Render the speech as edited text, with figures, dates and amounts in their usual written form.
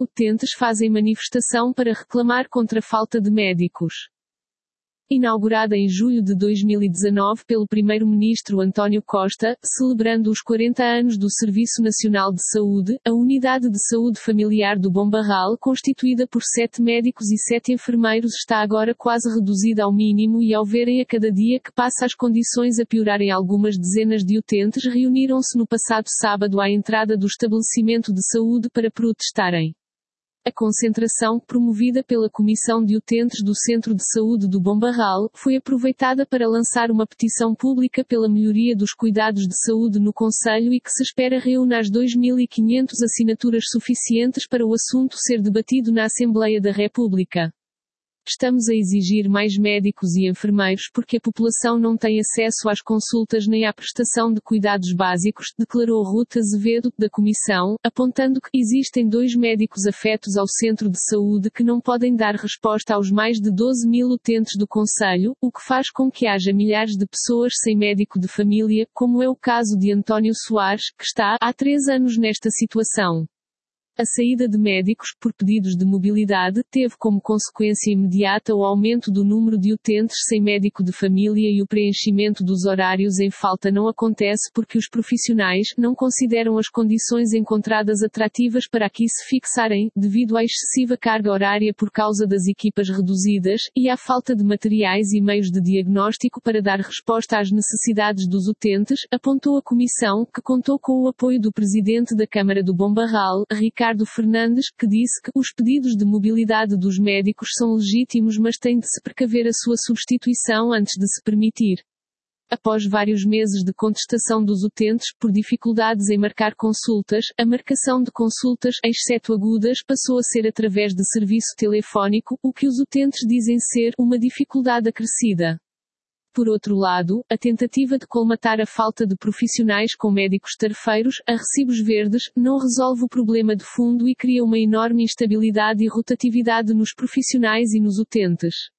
utentes fazem manifestação para reclamar contra a falta de médicos. Inaugurada em julho de 2019 pelo primeiro-ministro António Costa, celebrando os 40 anos do Serviço Nacional de Saúde, a Unidade de Saúde Familiar do Bombarral, constituída por 7 médicos e 7 enfermeiros, está agora quase reduzida ao mínimo e, ao verem a cada dia que passa as condições a piorarem, algumas dezenas de utentes reuniram-se no passado sábado à entrada do estabelecimento de saúde para protestarem. A concentração, promovida pela Comissão de Utentes do Centro de Saúde do Bombarral, foi aproveitada para lançar uma petição pública pela melhoria dos cuidados de saúde no concelho e que se espera reúna as 2.500 assinaturas suficientes para o assunto ser debatido na Assembleia da República. Estamos a exigir mais médicos e enfermeiros porque a população não tem acesso às consultas nem à prestação de cuidados básicos, declarou Ruth Azevedo, da Comissão, apontando que existem 2 médicos afetos ao centro de saúde que não podem dar resposta aos mais de 12.000 utentes do concelho, o que faz com que haja milhares de pessoas sem médico de família, como é o caso de António Soares, que está há 3 anos nesta situação. A saída de médicos, por pedidos de mobilidade, teve como consequência imediata o aumento do número de utentes sem médico de família e o preenchimento dos horários em falta não acontece porque os profissionais não consideram as condições encontradas atrativas para aqui se fixarem, devido à excessiva carga horária por causa das equipas reduzidas, e à falta de materiais e meios de diagnóstico para dar resposta às necessidades dos utentes, apontou a Comissão, que contou com o apoio do Presidente da Câmara do Bombarral, Ricardo Fernandes, que disse que os pedidos de mobilidade dos médicos são legítimos, mas tem de se precaver a sua substituição antes de se permitir. Após vários meses de contestação dos utentes por dificuldades em marcar consultas, a marcação de consultas, exceto agudas, passou a ser através de serviço telefónico, o que os utentes dizem ser uma dificuldade acrescida. Por outro lado, a tentativa de colmatar a falta de profissionais com médicos tarefeiros, a recibos verdes, não resolve o problema de fundo e cria uma enorme instabilidade e rotatividade nos profissionais e nos utentes.